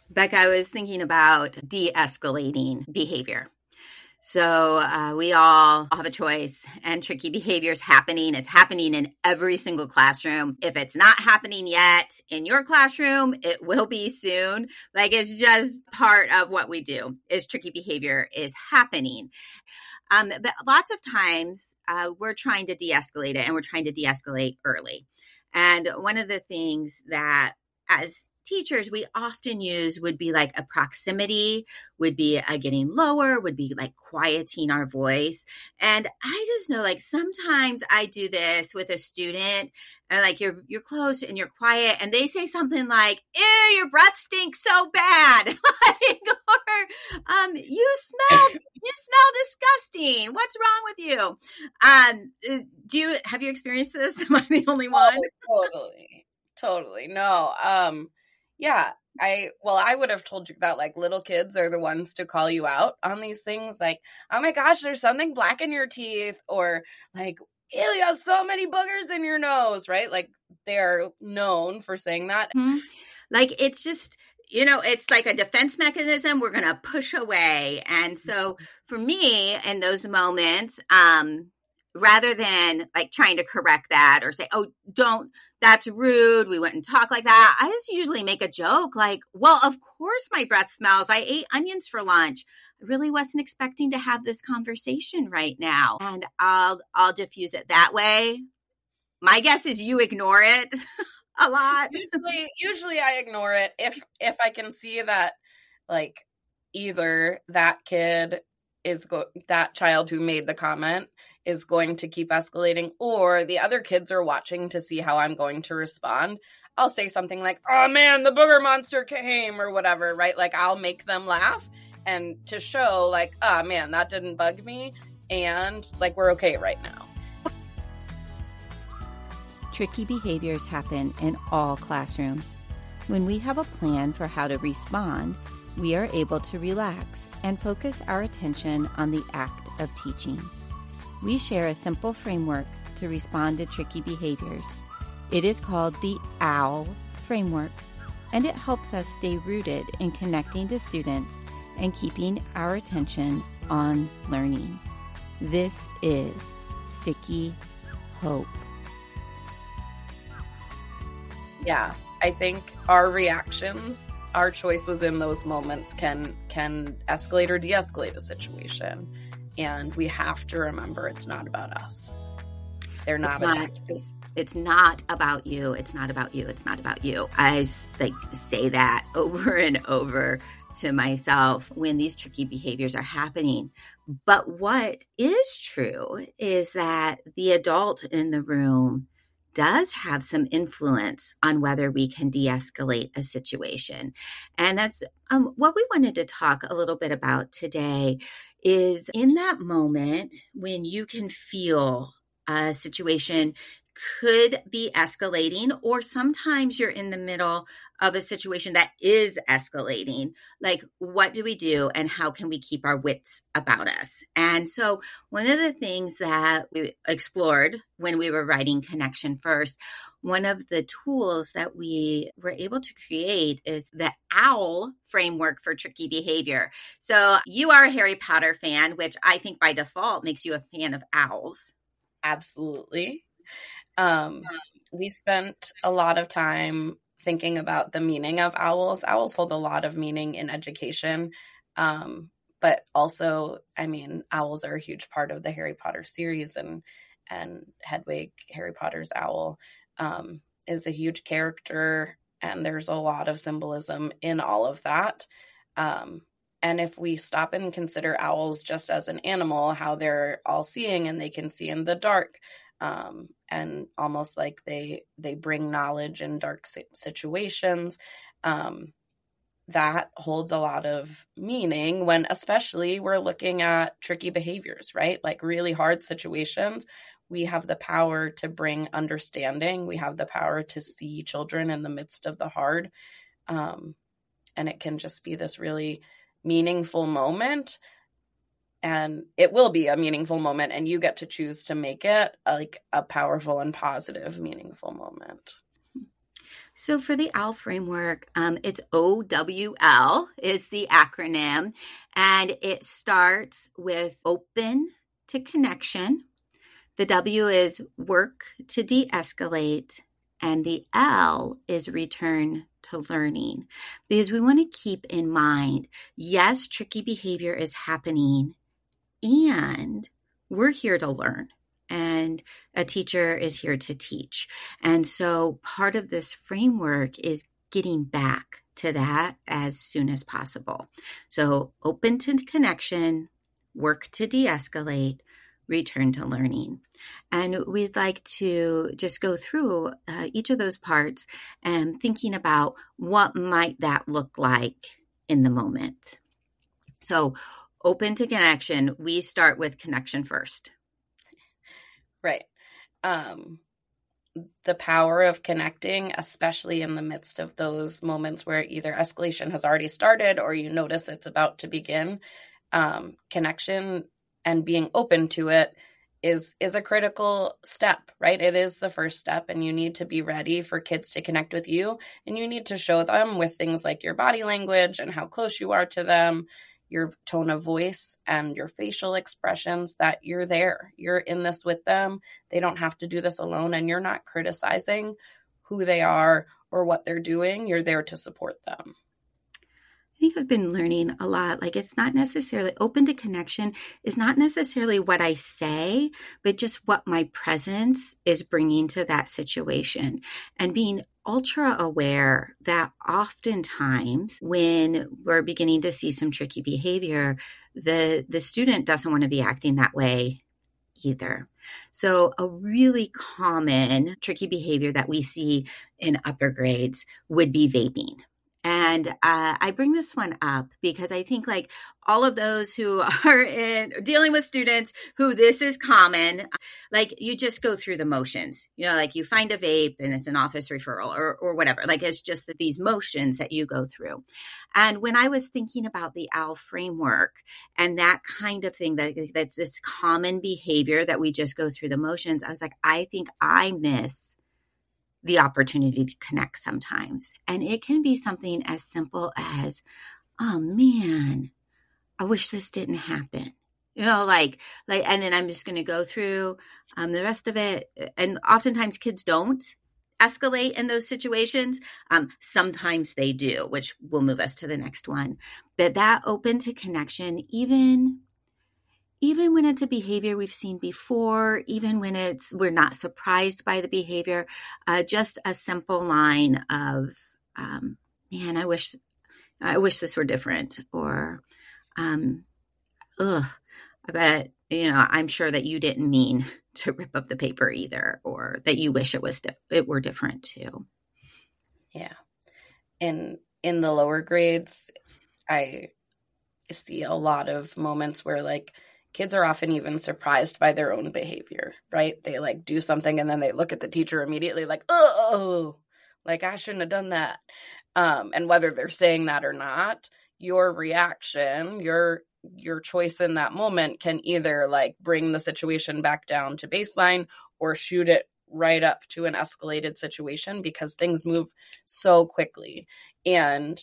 Becca, I was thinking about de-escalating behavior. So we all have a choice, and tricky behavior is happening. It's happening in every single classroom. If it's not happening yet in your classroom, it will be soon. Like, it's just part of what we do is tricky behavior is happening. But lots of times we're trying to de-escalate it, and we're trying to de-escalate early. And one of the things that as teachers we often use would be like a proximity, would be a getting lower, would be like quieting our voice. And I just know, like, sometimes I do this with a student, and like you're close and you're quiet, and they say something like, "Ew, your breath stinks so bad," like, or you smell disgusting. What's wrong with you? Have you experienced this? Am I the only one? Oh, totally. No. Yeah, I would have told you that, like, little kids are the ones to call you out on these things, like, "Oh my gosh, there's something black in your teeth," or like, "Ew, you have so many boogers in your nose," right? Like, they're known for saying that. Mm-hmm. Like, it's just, it's like a defense mechanism. We're going to push away. And so for me, in those moments, rather than like trying to correct that or say, "Oh, that's rude, we wouldn't talk like that," I just usually make a joke like, "Well, of course my breath smells. I ate onions for lunch. I really wasn't expecting to have this conversation right now." And I'll diffuse it that way. My guess is you ignore it a lot. Usually I ignore it if I can see that, like, either that kid that child who made the comment is going to keep escalating, or the other kids are watching to see how I'm going to respond. I'll say something like, "Oh man, the booger monster came," or whatever, right? Like, I'll make them laugh and to show like, "Oh man, that didn't bug me," and like, we're okay right now. Tricky behaviors happen in all classrooms. When we have a plan for how to respond, we are able to relax and focus our attention on the act of teaching. We share a simple framework to respond to tricky behaviors. It is called the OWL framework, and it helps us stay rooted in connecting to students and keeping our attention on learning. This is Sticky Hope. Yeah, I think our reactions, our choices in those moments can escalate or de-escalate a situation. And we have to remember it's not about us. They're not attackers. It's not about you. It's not about you. It's not about you. I say that over and over to myself when these tricky behaviors are happening. But what is true is that the adult in the room does have some influence on whether we can de-escalate a situation. And that's what we wanted to talk a little bit about today is in that moment when you can feel a situation could be escalating, or sometimes you're in the middle of a situation that is escalating. Like, what do we do and how can we keep our wits about us? And so one of the things that we explored when we were writing Connection First, one of the tools that we were able to create is the OWL framework for tricky behavior. So you are a Harry Potter fan, which I think by default makes you a fan of owls. Absolutely. We spent a lot of time thinking about the meaning of owls. Owls hold a lot of meaning in education. But also, I mean, owls are a huge part of the Harry Potter series, and Hedwig, Harry Potter's owl, is a huge character, and there's a lot of symbolism in all of that. And if we stop and consider owls just as an animal, how they're all seeing and they can see in the dark, and almost like they bring knowledge in dark situations, that holds a lot of meaning when especially we're looking at tricky behaviors, right? Like really hard situations. We have the power to bring understanding. We have the power to see children in the midst of the hard. And it can just be this really meaningful moment. And it will be a meaningful moment, and you get to choose to make it like a powerful and positive, meaningful moment. So for the OWL framework, it's OWL is the acronym, and it starts with open to connection. The W is work to de-escalate, and the L is return to learning. Because we want to keep in mind, yes, tricky behavior is happening, and we're here to learn. And a teacher is here to teach. And so part of this framework is getting back to that as soon as possible. So open to connection, work to de-escalate, return to learning. And we'd like to just go through each of those parts and thinking about what might that look like in the moment. So open to connection, we start with connection first. Right. The power of connecting, especially in the midst of those moments where either escalation has already started or you notice it's about to begin, connection and being open to it is a critical step, right? It is the first step, and you need to be ready for kids to connect with you, and you need to show them with things like your body language and how close you are to them, your tone of voice and your facial expressions, that you're there. You're in this with them. They don't have to do this alone, and you're not criticizing who they are or what they're doing. You're there to support them. I think I've been learning a lot. Like, it's not necessarily open to connection is not necessarily what I say, but just what my presence is bringing to that situation, and being ultra aware that oftentimes when we're beginning to see some tricky behavior, the student doesn't want to be acting that way either. So a really common tricky behavior that we see in upper grades would be vaping. And I bring this one up because I think, like, all of those who are dealing with students who this is common, like, you just go through the motions, like you find a vape and it's an office referral or whatever. Like, it's just that these motions that you go through. And when I was thinking about the OWL framework and that kind of thing, that's this common behavior that we just go through the motions, I was like, I think I miss the opportunity to connect sometimes. And it can be something as simple as, oh man, I wish this didn't happen. And then I'm just going to go through the rest of it. And oftentimes kids don't escalate in those situations. Sometimes they do, which will move us to the next one. But that open to connection, even when it's a behavior we've seen before, even when we're not surprised by the behavior, just a simple line of, man, I wish this were different, or, I bet, I'm sure that you didn't mean to rip up the paper either, or that you wish it were different too. Yeah. In the lower grades, I see a lot of moments where, like, kids are often even surprised by their own behavior, right? They, like, do something and then they look at the teacher immediately like, oh, like, I shouldn't have done that. And whether they're saying that or not, your reaction, your choice in that moment can either, like, bring the situation back down to baseline or shoot it right up to an escalated situation, because things move so quickly. And,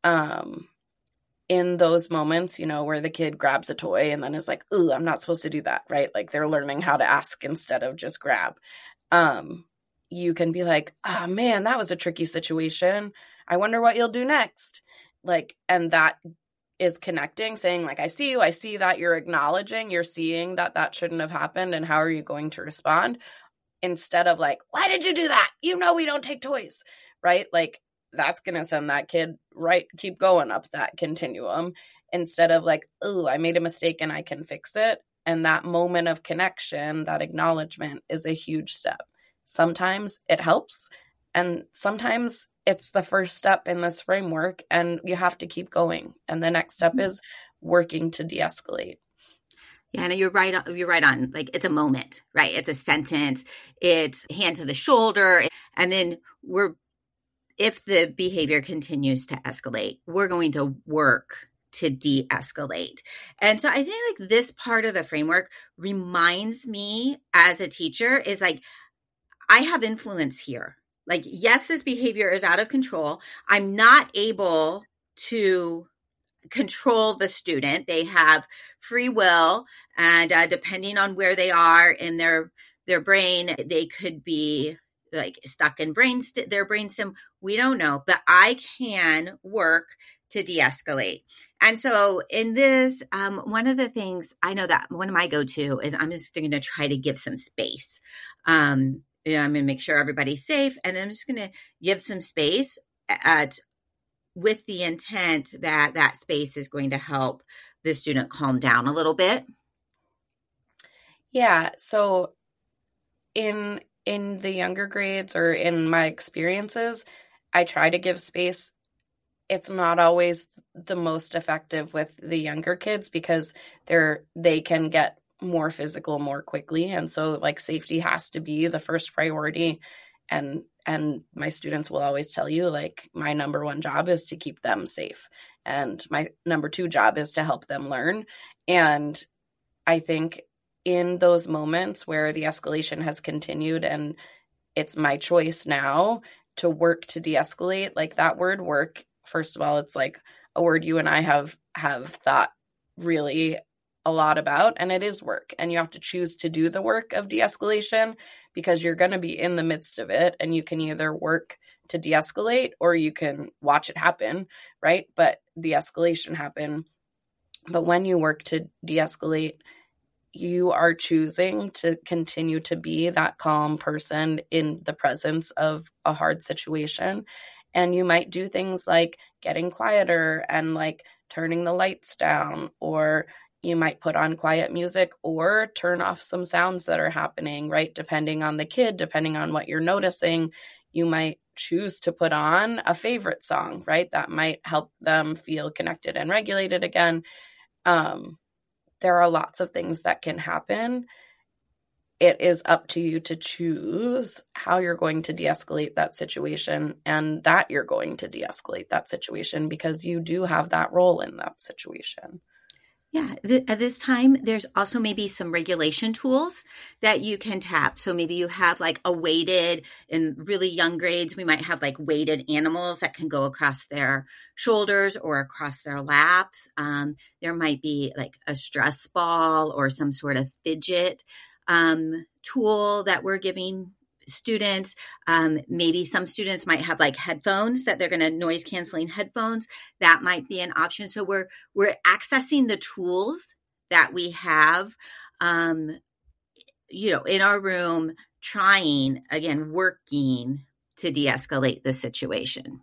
in those moments, where the kid grabs a toy and then is like, ooh, I'm not supposed to do that, right? Like, they're learning how to ask instead of just grab. You can be like, oh man, that was a tricky situation. I wonder what you'll do next. Like, and that is connecting, saying, like, I see you, I see that, you're acknowledging, you're seeing that shouldn't have happened, and how are you going to respond? Instead of like, why did you do that? We don't take toys, right? Like, that's going to send that kid keep going up that continuum, instead of like, oh, I made a mistake and I can fix it. And that moment of connection, that acknowledgement, is a huge step. Sometimes it helps, and sometimes it's the first step in this framework, and you have to keep going. And the next step is working to de-escalate. Yeah, and you're right on. Like, it's a moment, right? It's a sentence. It's hand to the shoulder. And then if the behavior continues to escalate, we're going to work to de-escalate. And so I think, like, this part of the framework reminds me as a teacher is like, I have influence here. Like, yes, this behavior is out of control. I'm not able to control the student. They have free will, and depending on where they are in their brain, they could be like stuck in their brainstem. We don't know, but I can work to de-escalate. And so in this, one of the things I know that one of my go-to is I'm just going to try to give some space. I'm going to make sure everybody's safe, and then I'm just going to give some space with the intent that that space is going to help the student calm down a little bit. Yeah. So in the younger grades, or in my experiences, I try to give space. It's not always the most effective with the younger kids because they can get more physical more quickly. And so like safety has to be the first priority. And my students will always tell you, like, my number one job is to keep them safe. And my number two job is to help them learn. And I think in those moments where the escalation has continued and it's my choice now to work to de-escalate, like that word work, first of all, it's like a word you and I have thought really a lot about, and it is work. And you have to choose to do the work of de-escalation because you're going to be in the midst of it, and you can either work to de-escalate or you can watch it happen, right? But the escalation happen. But when you work to de-escalate, you are choosing to continue to be that calm person in the presence of a hard situation. And you might do things like getting quieter and like turning the lights down, or you might put on quiet music or turn off some sounds that are happening, right? Depending on the kid, depending on what you're noticing, you might choose to put on a favorite song, right? That might help them feel connected and regulated again. There are lots of things that can happen. It is up to you to choose how you're going to de-escalate that situation, and that you're going to de-escalate that situation because you do have that role in that situation. Yeah. At this time, there's also maybe some regulation tools that you can tap. So maybe you have like a weighted, in really young grades, we might have like weighted animals that can go across their shoulders or across their laps. There might be like a stress ball or some sort of fidget tool that we're giving students. Maybe some students might have like headphones that they're going to noise canceling headphones. That might be an option. So we're accessing the tools that we have, in our room, trying, again, working to de-escalate the situation.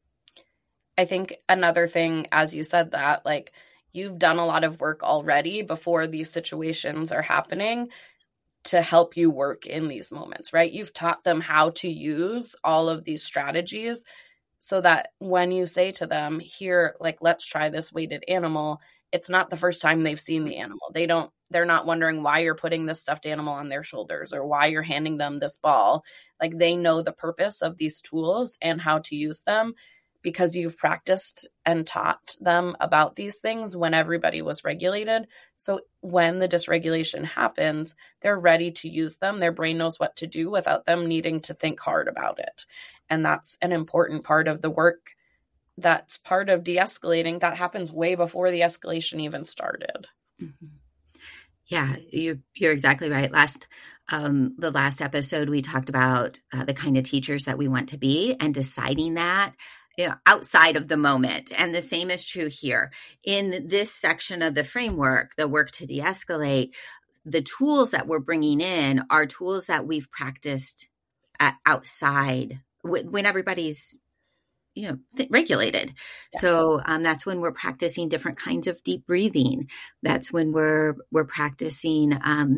I think another thing, as you said that, like, you've done a lot of work already before these situations are happening to help you work in these moments, right? You've taught them how to use all of these strategies so that when you say to them, here, like, let's try this weighted animal, it's not the first time they've seen the animal. They're not wondering why you're putting this stuffed animal on their shoulders or why you're handing them this ball. Like, they know the purpose of these tools and how to use them because you've practiced and taught them about these things when everybody was regulated. So when the dysregulation happens, they're ready to use them. Their brain knows what to do without them needing to think hard about it. And that's an important part of the work. That's part of de-escalating that happens way before the escalation even started. Mm-hmm. Yeah, you're exactly right. The last episode, we talked about the kind of teachers that we want to be and deciding that outside of the moment. And the same is true here. In this section of the framework, the work to de-escalate, the tools that we're bringing in are tools that we've practiced outside when everybody's regulated. Yeah. So that's when we're practicing different kinds of deep breathing. That's when we're practicing.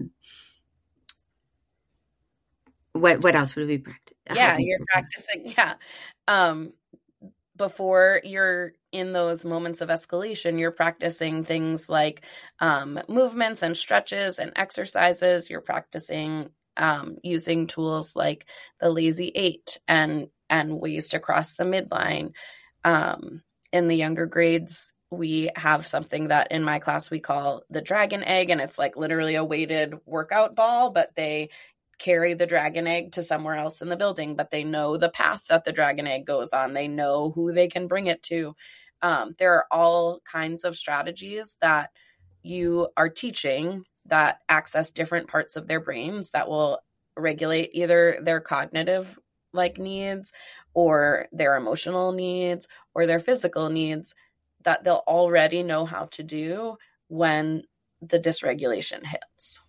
What else would we practice? Yeah, you're practicing. Yeah. Before you're in those moments of escalation, you're practicing things like movements and stretches and exercises. You're practicing using tools like the Lazy 8 and ways to cross the midline. In the younger grades, we have something that in my class we call the dragon egg, and it's like literally a weighted workout ball, but they carry the dragon egg to somewhere else in the building, but they know the path that the dragon egg goes on. They know who they can bring it to. There are all kinds of strategies that you are teaching that access different parts of their brains that will regulate either their cognitive needs or their emotional needs or their physical needs that they'll already know how to do when the dysregulation hits.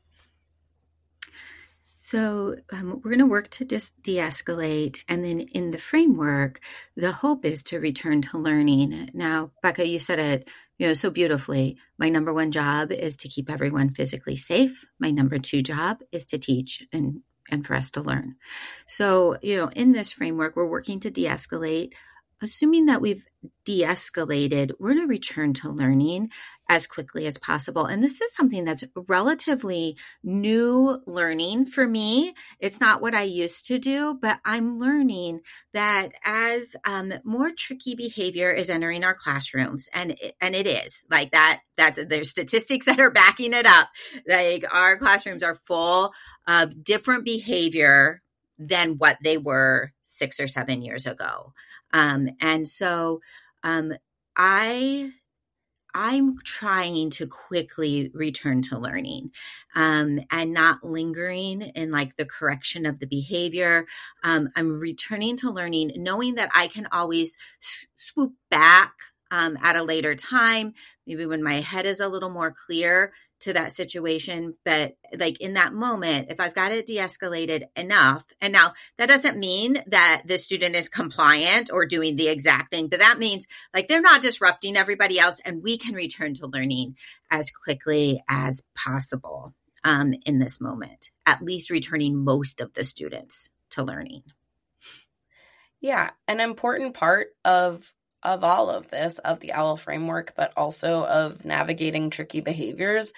So we're going to work to de-escalate. And then in the framework, the hope is to return to learning. Now, Becca, you said it so beautifully. My number one job is to keep everyone physically safe. My number two job is to teach and for us to learn. So, in this framework, we're working to de-escalate. Assuming that we've de-escalated, we're going to return to learning as quickly as possible. And this is something that's relatively new learning for me. It's not what I used to do, but I'm learning that as more tricky behavior is entering our classrooms, and it is like that. There's statistics that are backing it up. Like our classrooms are full of different behavior than what they were 6 or 7 years ago. And so I'm trying to quickly return to learning and not lingering in the correction of the behavior. I'm returning to learning, knowing that I can always swoop back at a later time, maybe when my head is a little more clear to that situation. But in that moment, if I've got it de-escalated enough, and now that doesn't mean that the student is compliant or doing the exact thing, but that means they're not disrupting everybody else, and we can return to learning as quickly as possible in this moment, at least returning most of the students to learning. Yeah, an important part of all of this, of the OWL framework, but also of navigating tricky behaviors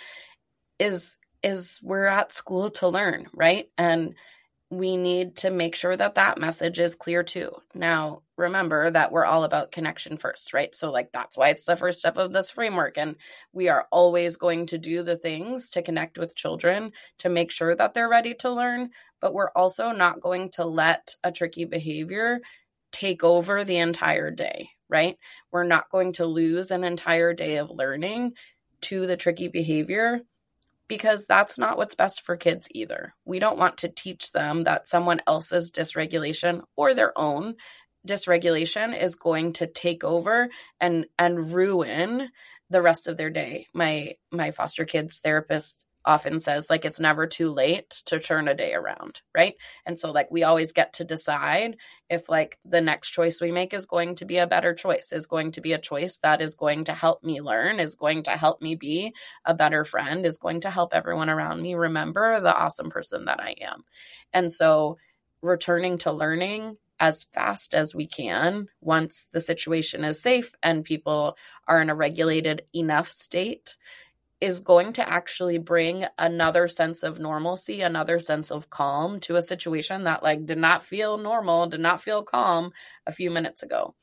is we're at school to learn, right? And we need to make sure that message is clear too. Now, remember that we're all about connection first, right? So that's why it's the first step of this framework. And we are always going to do the things to connect with children to make sure that they're ready to learn. But we're also not going to let a tricky behavior take over the entire day, right? We're not going to lose an entire day of learning to the tricky behavior because that's not what's best for kids either. We don't want to teach them that someone else's dysregulation or their own dysregulation is going to take over and ruin the rest of their day. My foster kids therapist often says it's never too late to turn a day around, right? And so we always get to decide if the next choice we make is going to be a better choice, is going to be a choice that is going to help me learn, is going to help me be a better friend, is going to help everyone around me remember the awesome person that I am. And so returning to learning as fast as we can once the situation is safe and people are in a regulated enough state is going to actually bring another sense of normalcy, another sense of calm to a situation that did not feel normal, did not feel calm a few minutes ago.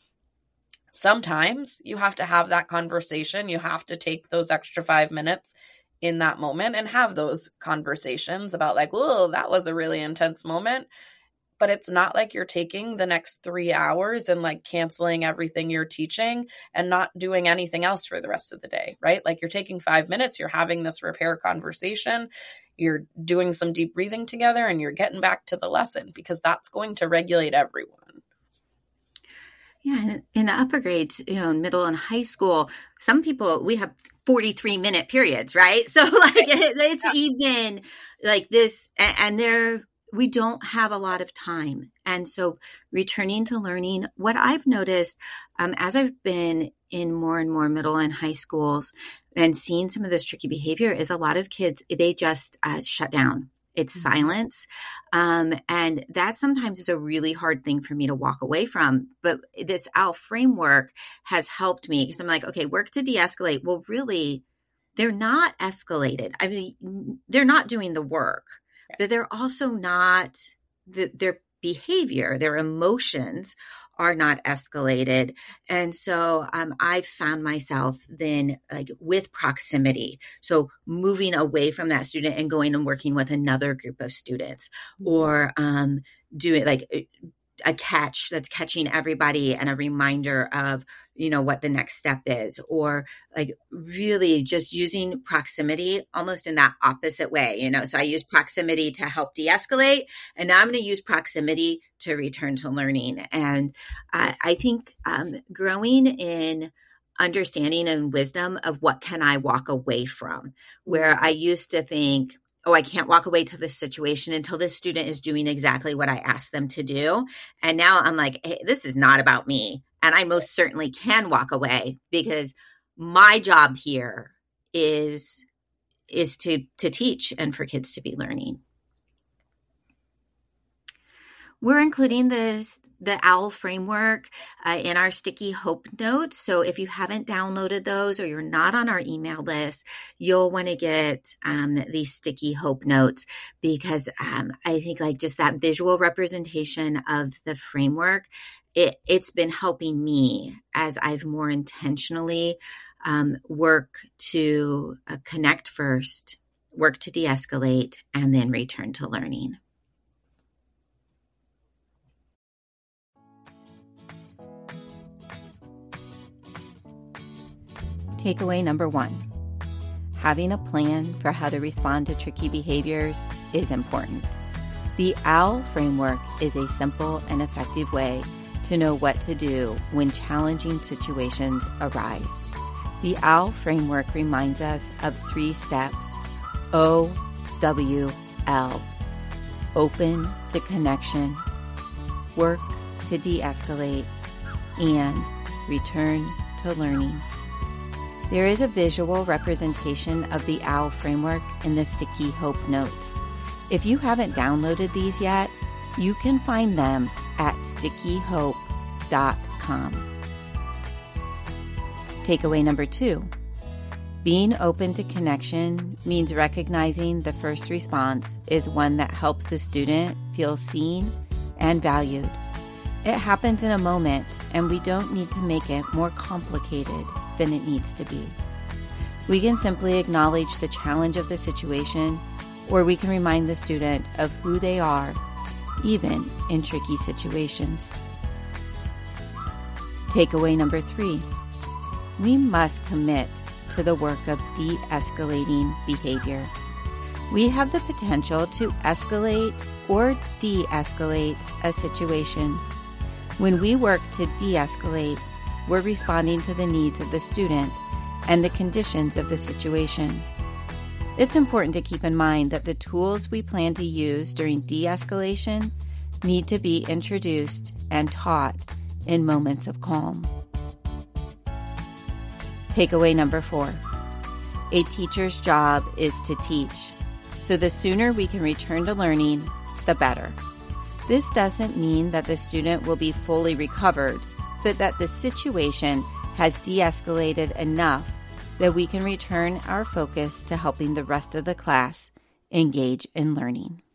Sometimes you have to have that conversation. You have to take those extra 5 minutes in that moment and have those conversations about oh, that was a really intense moment. But it's not you're taking the next 3 hours and canceling everything you're teaching and not doing anything else for the rest of the day, right? You're taking 5 minutes, you're having this repair conversation, you're doing some deep breathing together, and you're getting back to the lesson because that's going to regulate everyone. Yeah, in the upper grades, in middle and high school, some people, we have 43-minute periods, right? So it's even this, and we don't have a lot of time. And so returning to learning, what I've noticed as I've been in more and more middle and high schools and seeing some of this tricky behavior is a lot of kids, they just shut down. It's silence. And that sometimes is a really hard thing for me to walk away from. But this OWL framework has helped me because I'm okay, work to de-escalate. Well, really, they're not escalated. I mean, they're not doing the work. But they're also not, their behavior, their emotions are not escalated. And so I've found myself then like with proximity. So moving away from that student and going and working with another group of students, or doing like a catch that's catching everybody and a reminder of, what the next step is, or like really just using proximity almost in that opposite way, so I use proximity to help de-escalate, and now I'm going to use proximity to return to learning. And I think growing in understanding and wisdom of what can I walk away from, where I used to think, oh, I can't walk away to this situation until this student is doing exactly what I asked them to do. And now I'm like, hey, this is not about me. And I most certainly can walk away, because my job here is to teach and for kids to be learning. We're including the OWL framework in our sticky hope notes. So if you haven't downloaded those or you're not on our email list, you'll want to get these sticky hope notes, because I think like just that visual representation of the framework, it's been helping me as I've more intentionally work to connect first, work to de-escalate, and then return to learning. Takeaway number 1, having a plan for how to respond to tricky behaviors is important. The OWL framework is a simple and effective way to know what to do when challenging situations arise. The OWL framework reminds us of 3 steps: OWL, open to connection, work to de-escalate, and return to learning. There is a visual representation of the OWL framework in the Sticky Hope notes. If you haven't downloaded these yet, you can find them at stickyhope.com. Takeaway number 2, being open to connection means recognizing the first response is one that helps the student feel seen and valued. It happens in a moment, and we don't need to make it more complicated than it needs to be. We can simply acknowledge the challenge of the situation, or we can remind the student of who they are, even in tricky situations. Takeaway number 3, we must commit to the work of de-escalating behavior. We have the potential to escalate or de-escalate a situation. When we work to de-escalate, we're responding to the needs of the student and the conditions of the situation. It's important to keep in mind that the tools we plan to use during de-escalation need to be introduced and taught in moments of calm. Takeaway number 4, a teacher's job is to teach. So the sooner we can return to learning, the better. This doesn't mean that the student will be fully recovered, but that the situation has de-escalated enough that we can return our focus to helping the rest of the class engage in learning.